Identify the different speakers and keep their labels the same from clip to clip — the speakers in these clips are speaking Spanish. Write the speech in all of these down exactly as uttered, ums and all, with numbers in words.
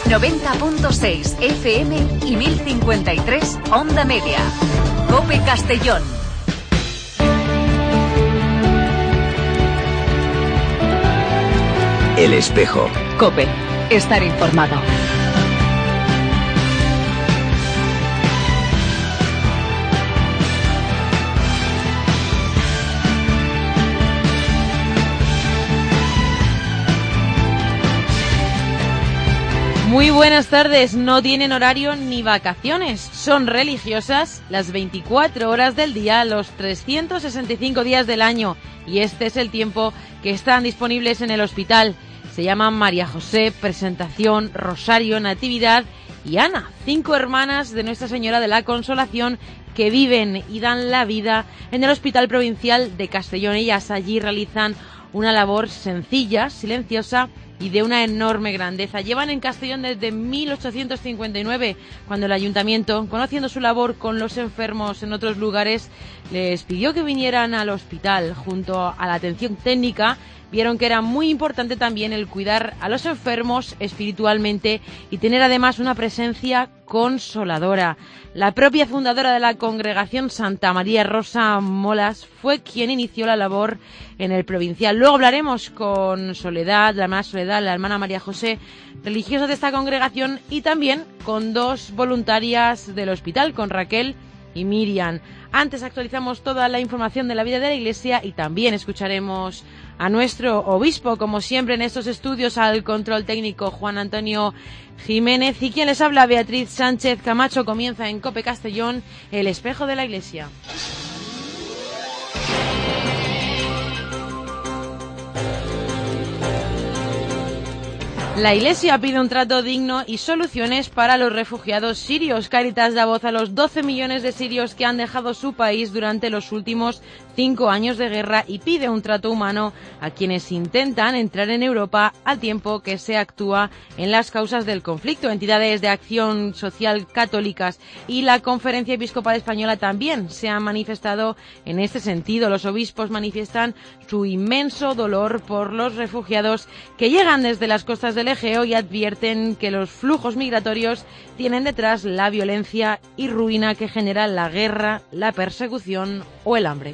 Speaker 1: noventa punto seis F M y mil cincuenta y tres Onda Media. COPE Castellón.
Speaker 2: El Espejo.
Speaker 1: COPE. Estar informado.
Speaker 3: Muy buenas tardes. No tienen horario ni vacaciones. Son religiosas las veinticuatro horas del día, los trescientos sesenta y cinco días del año. Y este es el tiempo que están disponibles en el hospital. Se llaman María José, Presentación, Rosario, Natividad y Ana, cinco hermanas de Nuestra Señora de la Consolación que viven y dan la vida en el Hospital Provincial de Castellón. Ellas allí realizan una labor sencilla, silenciosa y de una enorme grandeza. Llevan en Castellón desde mil ochocientos cincuenta y nueve, cuando el ayuntamiento, conociendo su labor con los enfermos en otros lugares, les pidió que vinieran al hospital. Junto a la atención técnica, vieron que era muy importante también el cuidar a los enfermos espiritualmente y tener además una presencia consoladora. La propia fundadora de la congregación, Santa María Rosa Molas, fue quien inició la labor en el provincial. Luego hablaremos con Soledad, la hermana Soledad, la hermana María José, religiosas de esta congregación, y también con dos voluntarias del hospital, con Raquel y Miriam. Antes actualizamos toda la información de la vida de la Iglesia y también escucharemos a nuestro obispo, como siempre en estos estudios, al control técnico Juan Antonio Jiménez, y quien les habla, Beatriz Sánchez Camacho. Comienza en COPE Castellón, El Espejo de la Iglesia. La Iglesia pide un trato digno y soluciones para los refugiados sirios. Cáritas da voz a los doce millones de sirios que han dejado su país durante los últimos cinco años de guerra y pide un trato humano a quienes intentan entrar en Europa al tiempo que se actúa en las causas del conflicto. Entidades de acción social católicas y la Conferencia Episcopal Española también se han manifestado en este sentido. Los obispos manifiestan su inmenso dolor por los refugiados que llegan desde las costas del Egeo y advierten que los flujos migratorios tienen detrás la violencia y ruina que genera la guerra, la persecución o el hambre.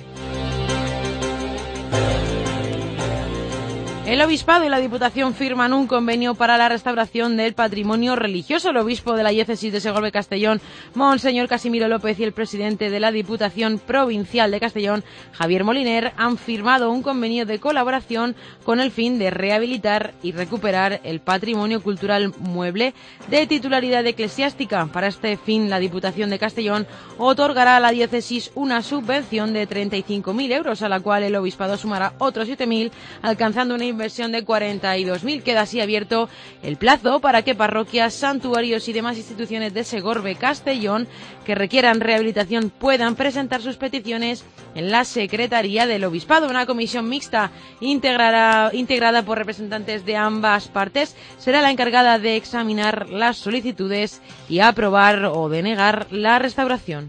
Speaker 3: El Obispado y la Diputación firman un convenio para la restauración del patrimonio religioso. El obispo de la diócesis de Segorbe-Castellón, Monseñor Casimiro López, y el presidente de la Diputación Provincial de Castellón, Javier Moliner, han firmado un convenio de colaboración con el fin de rehabilitar y recuperar el patrimonio cultural mueble de titularidad eclesiástica. Para este fin, la Diputación de Castellón otorgará a la diócesis una subvención de treinta y cinco mil euros, a la cual el Obispado sumará otros siete mil, alcanzando una inversión de cuarenta y dos mil. Queda así abierto el plazo para que parroquias, santuarios y demás instituciones de Segorbe-Castellón que requieran rehabilitación puedan presentar sus peticiones en la Secretaría del Obispado. Una comisión mixta integrará, integrada por representantes de ambas partes será la encargada de examinar las solicitudes y aprobar o denegar la restauración.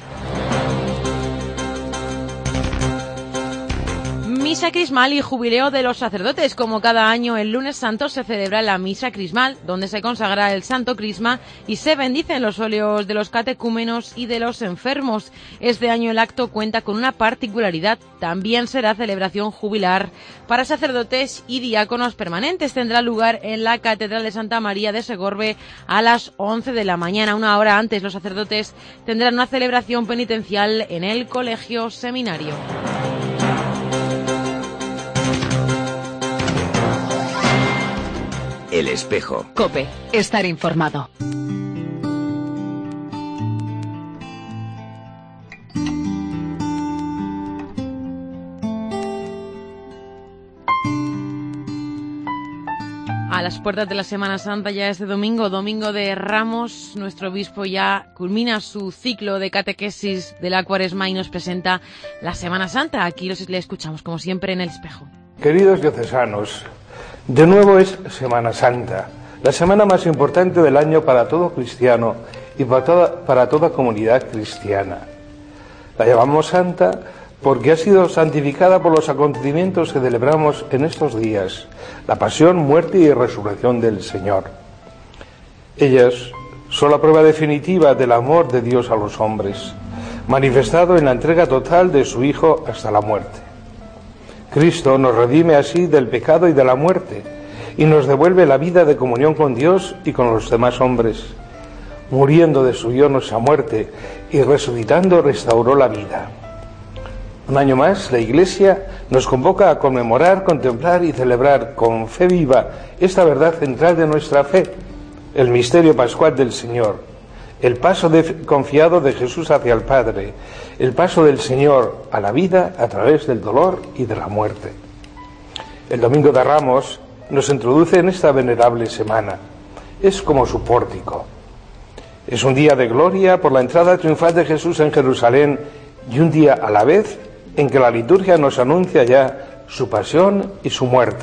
Speaker 3: Misa crismal y jubileo de los sacerdotes. Como cada año, el lunes santo se celebra la misa crismal, donde se consagra el santo crisma y se bendicen los óleos de los catecúmenos y de los enfermos. Este año el acto cuenta con una particularidad. También será celebración jubilar para sacerdotes y diáconos permanentes. Tendrá lugar en la Catedral de Santa María de Segorbe a las once de la mañana. Una hora antes, los sacerdotes tendrán una celebración penitencial en el Colegio Seminario.
Speaker 2: El Espejo.
Speaker 1: COPE. Estar informado.
Speaker 3: A las puertas de la Semana Santa, ya este domingo, domingo de Ramos, nuestro obispo ya culmina su ciclo de catequesis de la Cuaresma y nos presenta la Semana Santa. Aquí los, le escuchamos, como siempre, en El Espejo.
Speaker 4: Queridos diocesanos, de nuevo es Semana Santa, la semana más importante del año para todo cristiano y para toda, para toda comunidad cristiana. La llamamos Santa porque ha sido santificada por los acontecimientos que celebramos en estos días, la pasión, muerte y resurrección del Señor. Ellas son la prueba definitiva del amor de Dios a los hombres, manifestado en la entrega total de su Hijo hasta la muerte. Cristo nos redime así del pecado y de la muerte, y nos devuelve la vida de comunión con Dios y con los demás hombres. Muriendo de su yo nuestra muerte y resucitando restauró la vida. Un año más, la Iglesia nos convoca a conmemorar, contemplar y celebrar con fe viva esta verdad central de nuestra fe, el misterio pascual del Señor, el paso de, confiado de Jesús hacia el Padre, el paso del Señor a la vida a través del dolor y de la muerte. El Domingo de Ramos nos introduce en esta venerable semana. Es como su pórtico. Es un día de gloria por la entrada triunfal de Jesús en Jerusalén y un día a la vez en que la liturgia nos anuncia ya su pasión y su muerte.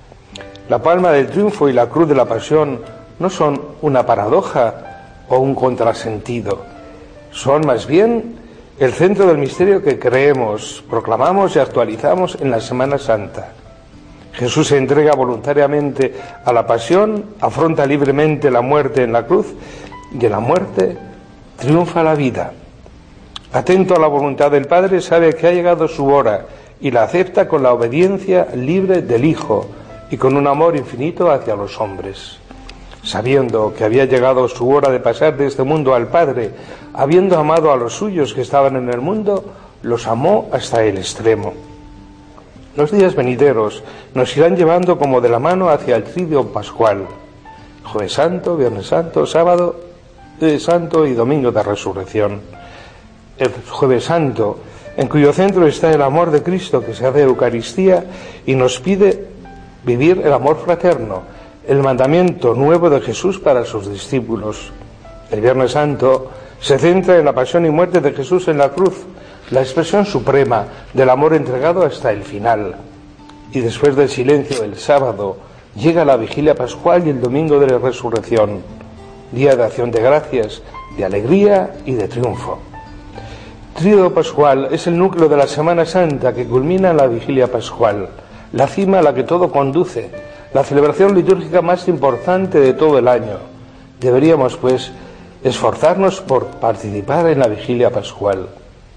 Speaker 4: La palma del triunfo y la cruz de la pasión no son una paradoja o un contrasentido, son más bien el centro del misterio que creemos, proclamamos y actualizamos en la Semana Santa. Jesús se entrega voluntariamente a la pasión, afronta libremente la muerte en la cruz y en la muerte triunfa la vida. Atento a la voluntad del Padre, sabe que ha llegado su hora y la acepta con la obediencia libre del Hijo y con un amor infinito hacia los hombres. Sabiendo que había llegado su hora de pasar de este mundo al Padre, habiendo amado a los suyos que estaban en el mundo, los amó hasta el extremo. Los días venideros nos irán llevando como de la mano hacia el triduo pascual: Jueves Santo, Viernes Santo, Sábado eh, Santo y Domingo de Resurrección. El Jueves Santo, en cuyo centro está el amor de Cristo que se hace Eucaristía y nos pide vivir el amor fraterno, el mandamiento nuevo de Jesús para sus discípulos. El Viernes Santo se centra en la pasión y muerte de Jesús en la cruz, la expresión suprema del amor entregado hasta el final. Y después del silencio del sábado llega la vigilia pascual y el domingo de la resurrección, día de acción de gracias, de alegría y de triunfo. Tríodo pascual es el núcleo de la Semana Santa que culmina en la vigilia pascual, la cima a la que todo conduce, la celebración litúrgica más importante de todo el año. Deberíamos, pues, esforzarnos por participar en la vigilia pascual.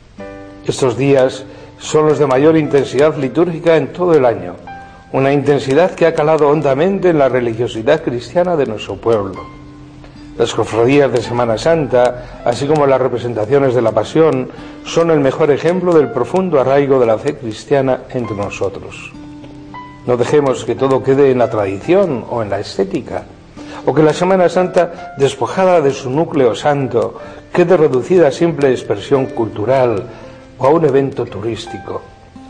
Speaker 4: Estos días son los de mayor intensidad litúrgica en todo el año, una intensidad que ha calado hondamente en la religiosidad cristiana de nuestro pueblo. Las cofradías de Semana Santa, así como las representaciones de la Pasión, son el mejor ejemplo del profundo arraigo de la fe cristiana entre nosotros. No dejemos que todo quede en la tradición o en la estética, o que la Semana Santa, despojada de su núcleo santo, quede reducida a simple expresión cultural o a un evento turístico.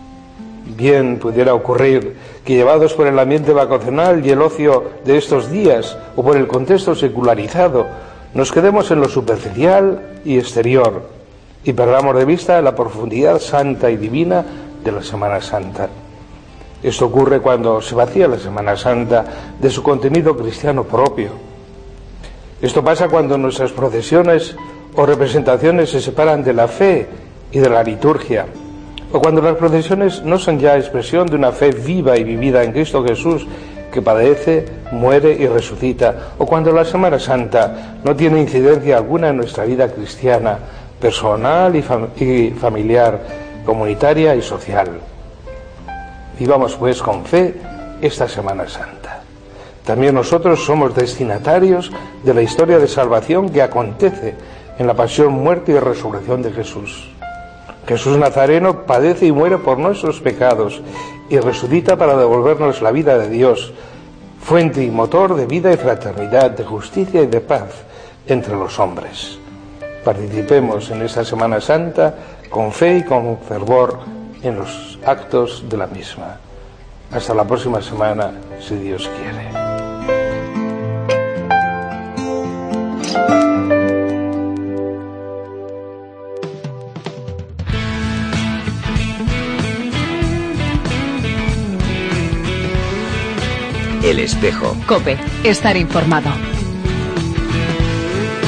Speaker 4: Bien pudiera ocurrir que, llevados por el ambiente vacacional y el ocio de estos días o por el contexto secularizado, nos quedemos en lo superficial y exterior y perdamos de vista la profundidad santa y divina de la Semana Santa. Esto ocurre cuando se vacía la Semana Santa de su contenido cristiano propio. Esto pasa cuando nuestras procesiones o representaciones se separan de la fe y de la liturgia, o cuando las procesiones no son ya expresión de una fe viva y vivida en Cristo Jesús, que padece, muere y resucita, o cuando la Semana Santa no tiene incidencia alguna en nuestra vida cristiana, personal y, fam- y familiar, comunitaria y social. Vivamos pues con fe esta Semana Santa. También nosotros somos destinatarios de la historia de salvación que acontece en la pasión, muerte y resurrección de Jesús. Jesús Nazareno padece y muere por nuestros pecados y resucita para devolvernos la vida de Dios, fuente y motor de vida y fraternidad, de justicia y de paz entre los hombres. Participemos en esta Semana Santa con fe y con fervor en los actos de la misma. Hasta la próxima semana, si Dios quiere.
Speaker 2: El Espejo.
Speaker 1: COPE. Estar informado.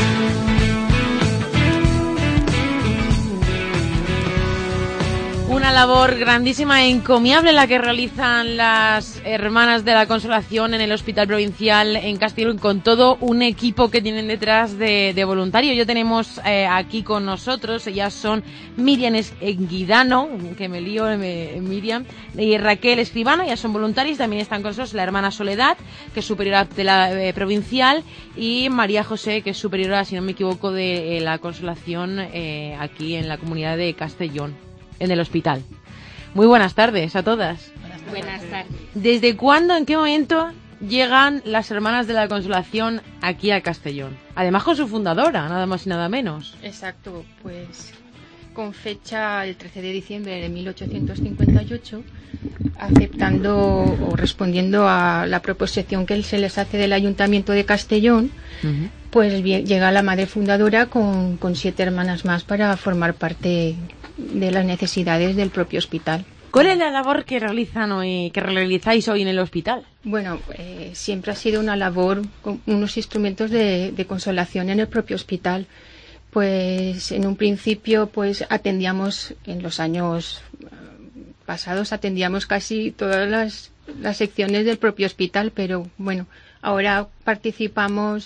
Speaker 3: Una una labor grandísima e encomiable la que realizan las Hermanas de la Consolación en el Hospital Provincial en Castellón, con todo un equipo que tienen detrás de, de voluntarios. Ya tenemos eh, aquí con nosotros, ellas son Miriam Enguidano, que me lío, me, Miriam, y Raquel Escribano, ellas son voluntarias. También están con nosotros la hermana Soledad, que es superiora de la eh, provincial, y María José, que es superiora, si no me equivoco, de eh, la Consolación eh, aquí en la comunidad de Castellón, en el hospital. Muy buenas tardes a todas.
Speaker 2: Buenas tardes. Buenas tardes.
Speaker 3: ¿Desde cuándo, en qué momento llegan las Hermanas de la Consolación aquí a Castellón? Además con su fundadora, nada más y nada menos.
Speaker 2: Exacto, pues con fecha el trece de diciembre de mil ochocientos cincuenta y ocho, aceptando o respondiendo a la proposición que se les hace del Ayuntamiento de Castellón, uh-huh. pues bien, llega la madre fundadora con, con siete hermanas más para formar parte de las necesidades del propio hospital.
Speaker 3: ¿Cuál es la labor que realizan hoy, que realizáis hoy en el hospital?
Speaker 2: Bueno, eh, siempre ha sido una labor con unos instrumentos de, de consolación en el propio hospital. Pues en un principio pues atendíamos, en los años pasados atendíamos casi todas las, las secciones del propio hospital, pero bueno, ahora participamos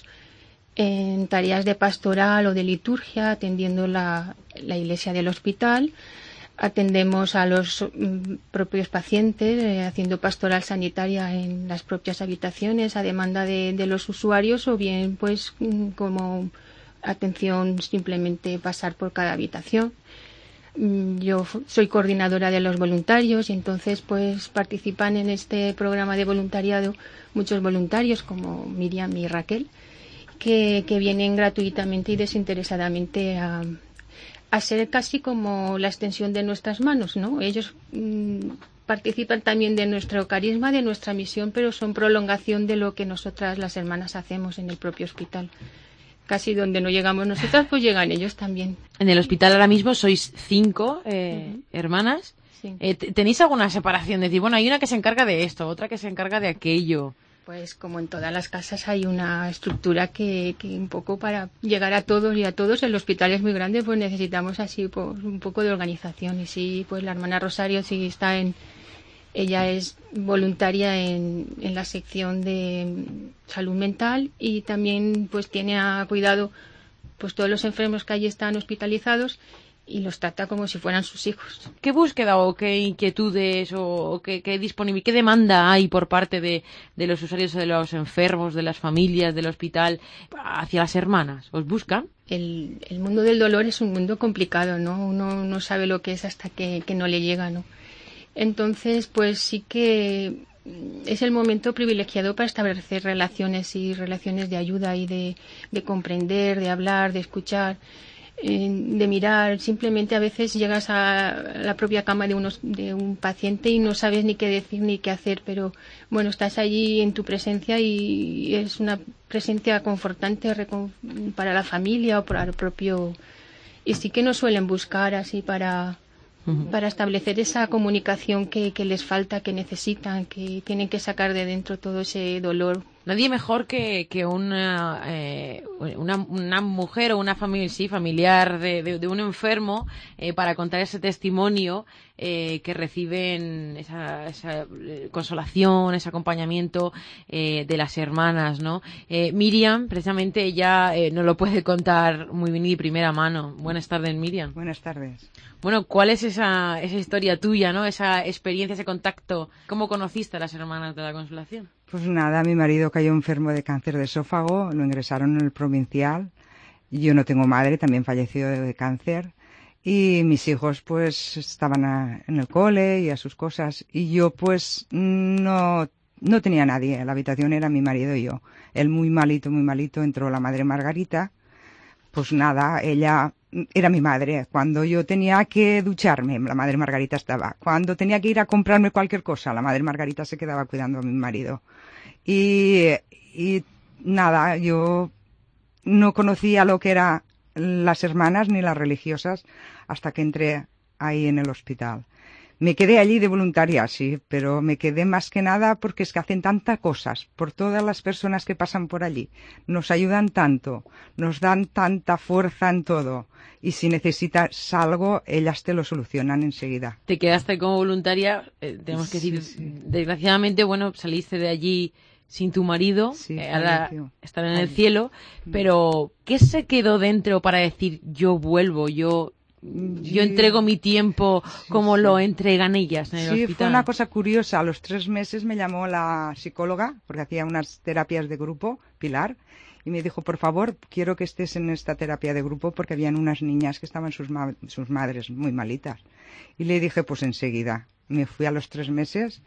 Speaker 2: en tareas de pastoral o de liturgia, atendiendo la, la iglesia del hospital. Atendemos a los mm, propios pacientes, eh, haciendo pastoral sanitaria en las propias habitaciones a demanda de, de los usuarios, o bien pues mm, como atención, simplemente pasar por cada habitación. Mm, yo soy coordinadora de los voluntarios y entonces pues participan en este programa de voluntariado muchos voluntarios como Miriam y Raquel, que, que vienen gratuitamente y desinteresadamente a, a ser casi como la extensión de nuestras manos, ¿no? Ellos mmm, participan también de nuestro carisma, de nuestra misión, pero son prolongación de lo que nosotras las hermanas hacemos en el propio hospital. Casi donde no llegamos nosotras, pues llegan ellos también.
Speaker 3: En el hospital ahora mismo sois cinco eh, uh-huh. hermanas. Sí. Eh, ¿Tenéis alguna separación? Es decir, bueno, hay una que se encarga de esto, otra que se encarga de aquello.
Speaker 2: Pues como en todas las casas hay una estructura que, que un poco para llegar a todos y a todos, el hospital es muy grande, pues necesitamos así pues, un poco de organización. Y sí, pues la hermana Rosario sí está en... Ella es voluntaria en, en la sección de salud mental y también pues tiene a cuidado pues todos los enfermos que allí están hospitalizados y los trata como si fueran sus hijos.
Speaker 3: ¿Qué búsqueda o qué inquietudes o qué, qué disponibilidad, qué demanda hay por parte de, de los usuarios, de los enfermos, de las familias del hospital hacia las hermanas? ¿Os buscan?
Speaker 2: El, el mundo del dolor es un mundo complicado, ¿no? Uno no sabe lo que es hasta que, que no le llega, ¿no? Entonces, pues sí que es el momento privilegiado para establecer relaciones y relaciones de ayuda y de, de comprender, de hablar, de escuchar, eh, de mirar. Simplemente a veces llegas a la propia cama de, unos, de un paciente y no sabes ni qué decir ni qué hacer, pero bueno, estás allí en tu presencia y es una presencia confortante para la familia o para el propio... Y sí que nos suelen buscar así para... para establecer esa comunicación que, que les falta, que necesitan, que tienen que sacar de dentro todo ese dolor.
Speaker 3: Nadie mejor que, que una, eh, una, una mujer o una familia, sí, familiar de, de, de un enfermo eh, para contar ese testimonio eh, que reciben esa, esa consolación, ese acompañamiento eh, de las hermanas, ¿no? Eh, Miriam, precisamente, ella eh, nos lo puede contar muy bien y de primera mano. Buenas tardes, Miriam.
Speaker 5: Buenas tardes.
Speaker 3: Bueno, ¿cuál es esa, esa historia tuya, ¿no? Esa experiencia, ese contacto. ¿Cómo conociste a las Hermanas de la Consolación?
Speaker 5: Pues nada, mi marido cayó enfermo de cáncer de esófago, lo ingresaron en el provincial. Yo no tengo madre, también falleció de cáncer. Y mis hijos pues estaban a, en el cole y a sus cosas. Y yo pues no, no tenía nadie, la habitación era mi marido y yo. Él muy malito, muy malito, entró la madre Margarita. Pues nada, ella era mi madre. Cuando yo tenía que ducharme, la madre Margarita estaba. Cuando tenía que ir a comprarme cualquier cosa, la madre Margarita se quedaba cuidando a mi marido. Y, y nada, yo no conocía lo que eran las hermanas ni las religiosas hasta que entré ahí en el hospital. Me quedé allí de voluntaria, sí, pero me quedé más que nada porque es que hacen tantas cosas por todas las personas que pasan por allí. Nos ayudan tanto, nos dan tanta fuerza en todo. Y si necesitas algo, ellas te lo solucionan enseguida.
Speaker 3: Te quedaste como voluntaria, eh, tenemos que decir, sí, sí. Desgraciadamente, bueno, saliste de allí sin tu marido,
Speaker 5: sí,
Speaker 3: eh, ahora estar en el cielo, pero ¿qué se quedó dentro para decir yo vuelvo, yo... Yo entrego mi tiempo como sí, sí. lo entregan ellas en el
Speaker 5: sí,
Speaker 3: hospital?
Speaker 5: Sí, fue una cosa curiosa. A los tres meses me llamó la psicóloga, porque hacía unas terapias de grupo, Pilar, y me dijo, por favor, quiero que estés en esta terapia de grupo, porque habían unas niñas que estaban sus, ma sus madres muy malitas. Y le dije, pues enseguida. Me fui a los tres meses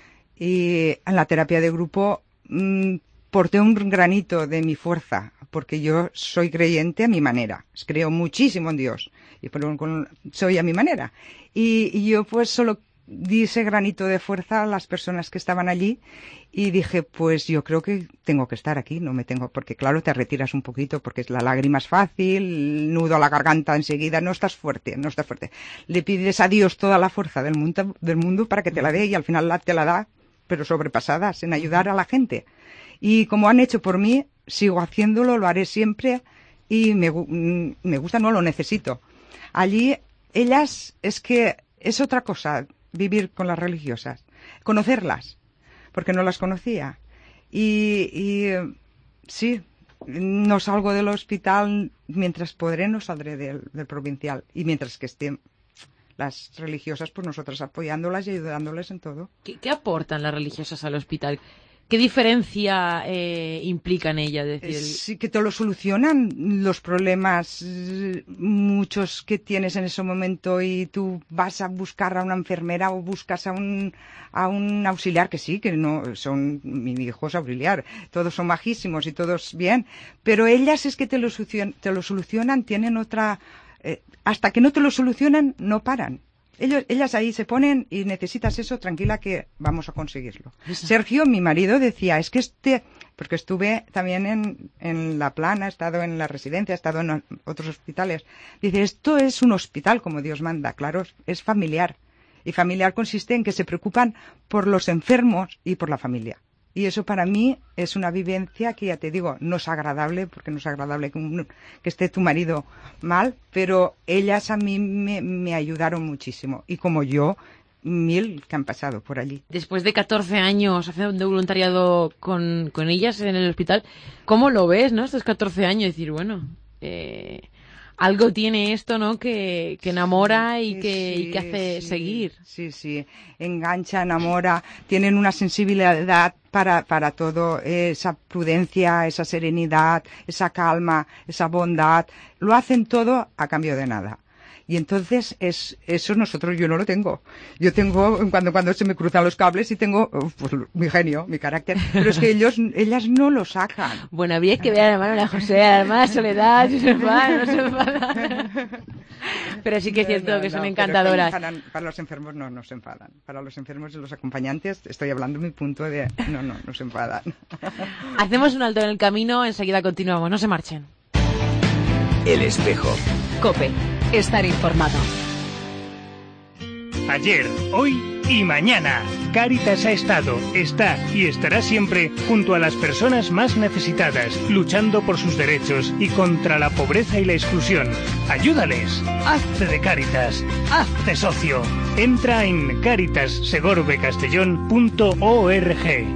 Speaker 5: y en la terapia de grupo mmm, porté un granito de mi fuerza, porque yo soy creyente a mi manera. Creo muchísimo en Dios. Y pero con, soy a mi manera. Y, y yo pues solo di ese granito de fuerza a las personas que estaban allí y dije, pues yo creo que tengo que estar aquí, no me tengo, porque claro, te retiras un poquito porque la lágrima es fácil, el nudo a la garganta enseguida, no estás fuerte, no estás fuerte. Le pides a Dios toda la fuerza del mundo, del mundo para que te la dé y al final la, te la da, pero sobrepasadas en ayudar a la gente. Y como han hecho por mí, sigo haciéndolo, lo haré siempre y me, me gusta, no lo necesito. Allí, ellas, es que es otra cosa vivir con las religiosas, conocerlas, porque no las conocía. Y, y sí, no salgo del hospital, mientras podré no saldré del, del provincial. Y mientras que estén las religiosas, pues nosotras apoyándolas y ayudándoles en todo.
Speaker 3: ¿Qué, qué aportan las religiosas al hospital? ¿Qué diferencia eh, implican ellas? Es decir, el...
Speaker 5: Sí, que te lo solucionan los problemas muchos que tienes en ese momento y tú vas a buscar a una enfermera o buscas a un a un auxiliar, que sí, que no son mi hijo es auxiliar, todos son majísimos y todos bien, pero ellas es que te lo, te lo solucionan, tienen otra... Eh, hasta que no te lo solucionan, no paran. Ellos, ellas ahí se ponen y necesitas eso, tranquila que vamos a conseguirlo. Eso. Sergio, mi marido, decía, es que este, porque estuve también en, en La Plana, he estado en la residencia, he estado en otros hospitales, dice, esto es un hospital como Dios manda, claro, es familiar. Y familiar consiste en que se preocupan por los enfermos y por la familia. Y eso para mí es una vivencia que, ya te digo, no es agradable, porque no es agradable que, un, que esté tu marido mal, pero ellas a mí me, me ayudaron muchísimo. Y como yo, mil que han pasado por allí.
Speaker 3: Después de catorce años haciendo voluntariado con, con ellas en el hospital, ¿cómo lo ves, no? Estos catorce años, decir, bueno... Eh... Algo tiene esto, ¿no? Que, que enamora y que, sí, y que hace
Speaker 5: sí,
Speaker 3: seguir.
Speaker 5: Sí, sí. Engancha, enamora. Tienen una sensibilidad para, para todo. Esa prudencia, esa serenidad, esa calma, esa bondad. Lo hacen todo a cambio de nada. Y entonces es eso nosotros yo no lo tengo. Yo tengo cuando cuando se me cruzan los cables y tengo pues mi genio, mi carácter, pero es que ellos ellas no lo sacan.
Speaker 3: Bueno, habría que ver a la hermana José, a la hermana Soledad, no se enfada, no se enfada. Pero sí que es cierto no, no, que son no, encantadoras.
Speaker 5: Para, para los enfermos no nos enfadan. Para los enfermos y los acompañantes estoy hablando mi punto de no, no, no se enfadan.
Speaker 3: Hacemos un alto en el camino, enseguida continuamos, no se marchen.
Speaker 6: El Espejo.
Speaker 1: COPE. Estar informado.
Speaker 7: Ayer, hoy y mañana, Cáritas ha estado, está y estará siempre junto a las personas más necesitadas, luchando por sus derechos y contra la pobreza y la exclusión. Ayúdales. Hazte de Cáritas. Hazte socio. Entra en cáritas segorbe castellón punto org.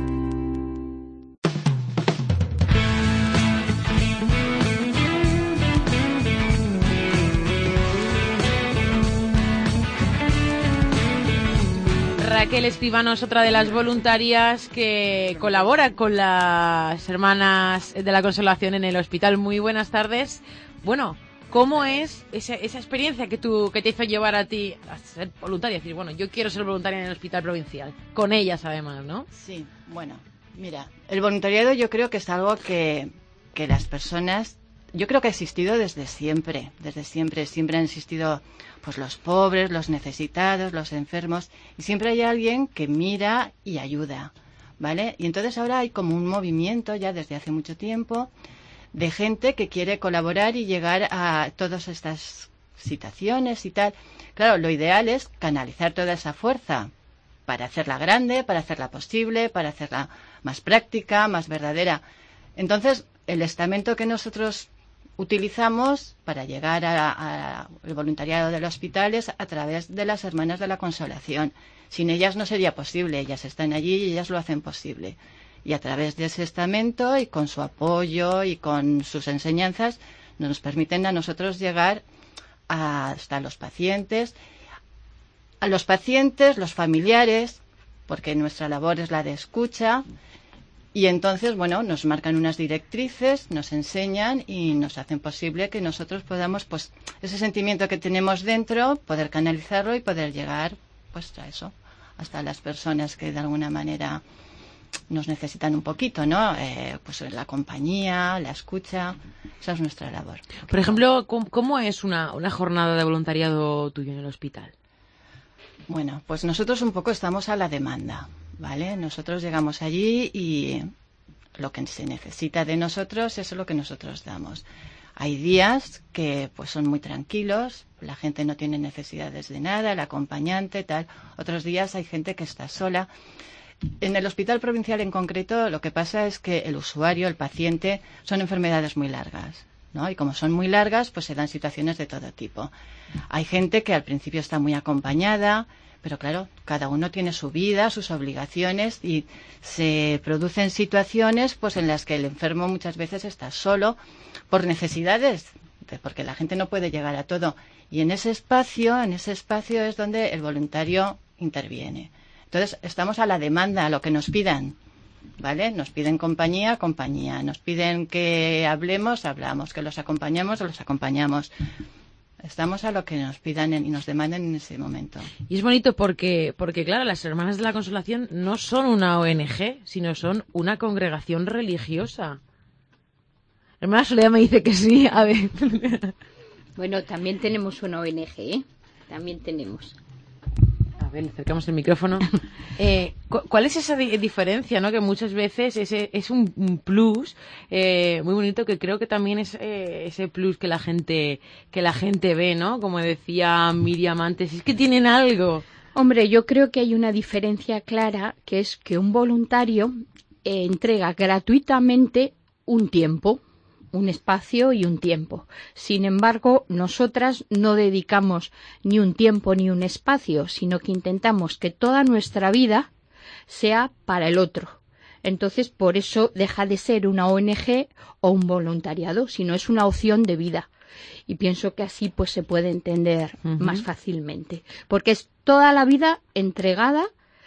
Speaker 3: Raquel Escribano es otra de las voluntarias que colabora con las hermanas de la Consolación en el hospital. Muy buenas tardes. Bueno, ¿cómo es esa, esa experiencia que tú que te hizo llevar a ti a ser voluntaria? Es decir, bueno, yo quiero ser voluntaria en el hospital provincial. Con ellas, además, ¿no?
Speaker 8: Sí, bueno, mira, el voluntariado yo creo que es algo que, que las personas... Yo creo que ha existido desde siempre, desde siempre, siempre han existido pues los pobres, los necesitados, los enfermos, y siempre hay alguien que mira y ayuda, ¿vale? Y entonces ahora hay como un movimiento ya desde hace mucho tiempo de gente que quiere colaborar y llegar a todas estas necesitaciones y tal. Claro, lo ideal es canalizar toda esa fuerza para hacerla grande, para hacerla posible, para hacerla más práctica, más verdadera. Entonces, el estamento que nosotros utilizamos para llegar al voluntariado del hospital es a través de las Hermanas de la Consolación. Sin ellas no sería posible, ellas están allí y ellas lo hacen posible. Y a través de ese estamento y con su apoyo y con sus enseñanzas nos permiten a nosotros llegar hasta los pacientes, a los pacientes, los familiares, porque nuestra labor es la de escucha. Y entonces, bueno, nos marcan unas directrices, nos enseñan y nos hacen posible que nosotros podamos, pues, ese sentimiento que tenemos dentro, poder canalizarlo y poder llegar, pues, a eso, hasta las personas que de alguna manera nos necesitan un poquito, ¿no? Eh, pues la compañía, la escucha, esa es nuestra labor.
Speaker 3: Por ejemplo, ¿cómo, cómo es una, una jornada de voluntariado tuyo en el hospital?
Speaker 8: Bueno, pues nosotros un poco estamos a la demanda, ¿vale? Nosotros llegamos allí y lo que se necesita de nosotros es lo que nosotros damos. Hay días que pues son muy tranquilos, la gente no tiene necesidades de nada, el acompañante, tal. Otros días hay gente que está sola. En el hospital provincial en concreto lo que pasa es que el usuario, el paciente, son enfermedades muy largas, ¿no? Y como son muy largas, pues se dan situaciones de todo tipo. Hay gente que al principio está muy acompañada, pero claro, cada uno tiene su vida, sus obligaciones y se producen situaciones pues en las que el enfermo muchas veces está solo por necesidades, porque la gente no puede llegar a todo. Y en ese espacio, en ese espacio es donde el voluntario interviene. Entonces, estamos a la demanda, a lo que nos pidan, ¿vale? Nos piden compañía, compañía. Nos piden que hablemos, hablamos. Que los acompañamos, los acompañamos. Estamos a lo que nos pidan y nos demanden en ese momento.
Speaker 3: Y es bonito porque, porque, claro, las Hermanas de la Consolación no son una O N Ge, sino son una congregación religiosa. Hermana Soledad me dice que sí, a ver.
Speaker 2: Bueno, también tenemos una O N Ge, ¿eh? También tenemos.
Speaker 3: A ver, acercamos el micrófono. Eh, ¿Cuál es esa di- diferencia, no? Que muchas veces ese es un, un plus eh, muy bonito, que creo que también es eh, ese plus que la gente que la gente ve, ¿no? Como decía Miriam antes, es que tienen algo.
Speaker 2: Hombre, yo creo que hay una diferencia clara, que es que un voluntario eh, entrega gratuitamente un tiempo, un espacio y un tiempo. Sin embargo, nosotras no dedicamos ni un tiempo ni un espacio, sino que intentamos que toda nuestra vida sea para el otro. Entonces, por eso deja de ser una O N Ge o un voluntariado, sino es una opción de vida. Y pienso que así pues se puede entender uh-huh. más fácilmente, porque es toda la vida entregada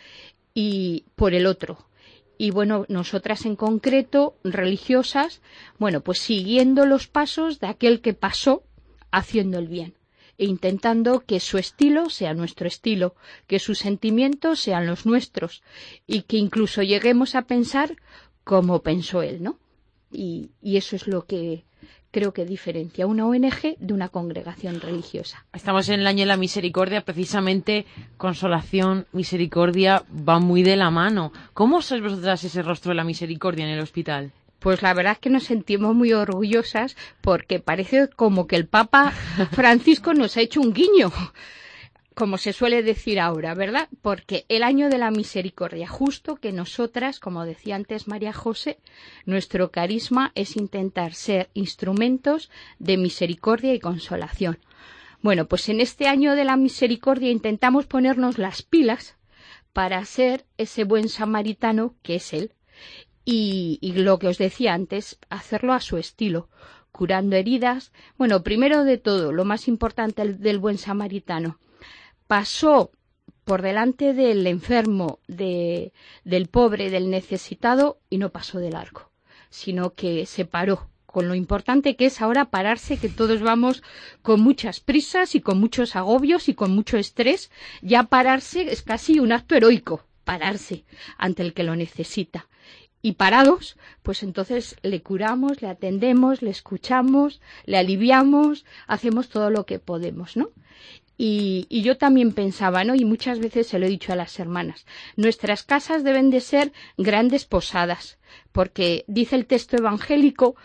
Speaker 2: y por el otro. Y bueno, nosotras en concreto, religiosas, bueno, pues siguiendo los pasos de aquel que pasó haciendo el bien e intentando que su estilo sea nuestro estilo, que sus sentimientos sean los nuestros y que incluso lleguemos a pensar como pensó él, ¿no? Y, y eso es lo que creo que diferencia una O N Ge de una congregación religiosa.
Speaker 3: Estamos en el año de la misericordia, precisamente consolación, misericordia va muy de la mano. ¿Cómo sois vosotras ese rostro de la misericordia en el hospital?
Speaker 2: Pues la verdad es que nos sentimos muy orgullosas porque parece como que el Papa Francisco nos ha hecho un guiño, como se suele decir ahora, ¿verdad? Porque el año de la misericordia, justo que nosotras, como decía antes María José, nuestro carisma es intentar ser instrumentos de misericordia y consolación. Bueno, pues en este año de la misericordia intentamos ponernos las pilas para ser ese buen samaritano que es Él. Y, y lo que os decía antes, hacerlo a su estilo, curando heridas. Bueno, primero de todo, lo más importante del, del buen samaritano, pasó por delante del enfermo, de, del pobre, del necesitado, y no pasó de largo, sino que se paró, con lo importante que es ahora pararse, que todos vamos con muchas prisas y con muchos agobios y con mucho estrés. Ya pararse es casi un acto heroico, pararse ante el que lo necesita. Y parados, pues entonces le curamos, le atendemos, le escuchamos, le aliviamos, hacemos todo lo que podemos, ¿no? Y, y yo también pensaba, ¿no? Y muchas veces se lo he dicho a las hermanas, nuestras casas deben de ser grandes posadas, porque dice el texto evangélico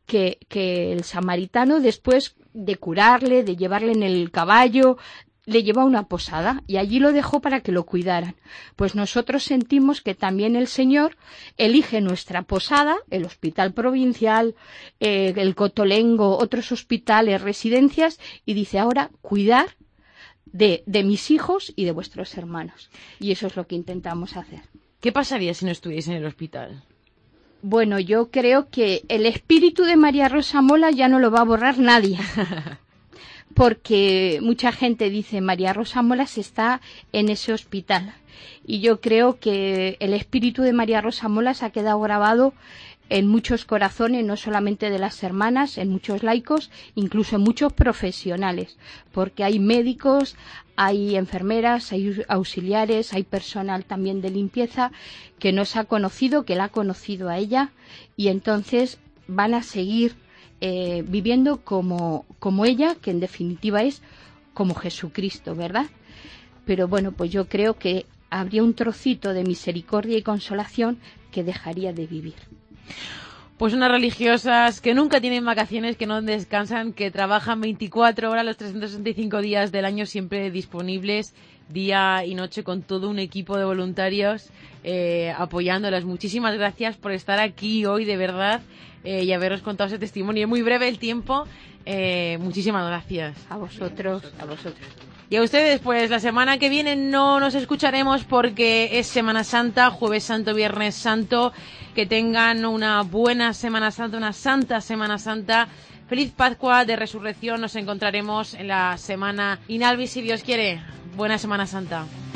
Speaker 9: que, que el samaritano, después de curarle, de llevarle en el caballo, le llevó a una posada y allí lo dejó para que lo cuidaran. Pues nosotros sentimos que también el Señor elige nuestra posada, el hospital provincial, eh, el Cotolengo, otros hospitales, residencias, y dice ahora cuidar de, de mis hijos y de vuestros hermanos. Y eso es lo que intentamos hacer.
Speaker 3: ¿Qué pasaría si no estuvierais en el hospital?
Speaker 9: Bueno, yo creo que el espíritu de María Rosa Mola ya no lo va a borrar nadie. Porque mucha gente dice María Rosa Molas está en ese hospital y yo creo que el espíritu de María Rosa Molas ha quedado grabado en muchos corazones, no solamente de las hermanas, en muchos laicos, incluso en muchos profesionales, porque hay médicos, hay enfermeras, hay auxiliares, hay personal también de limpieza que nos ha conocido, que la ha conocido a ella y entonces van a seguir Eh, viviendo como, como ella, que en definitiva es como Jesucristo, ¿verdad? Pero bueno, pues yo creo que habría un trocito de misericordia y consolación que dejaría de vivir.
Speaker 3: Pues unas religiosas que nunca tienen vacaciones, que no descansan, que trabajan veinticuatro horas los trescientos sesenta y cinco días del año, siempre disponibles día y noche con todo un equipo de voluntarios eh, apoyándolas. Muchísimas gracias por estar aquí hoy, de verdad, eh, y haberos contado ese testimonio. Es muy breve el tiempo. Eh, muchísimas gracias.
Speaker 9: A vosotros, a vosotros.
Speaker 3: Y a ustedes, pues la semana que viene no nos escucharemos porque es Semana Santa, Jueves Santo, Viernes Santo. Que tengan una buena Semana Santa, una santa Semana Santa. Feliz Pascua de Resurrección. Nos encontraremos en la semana Inalvi, si Dios quiere. Buena Semana Santa.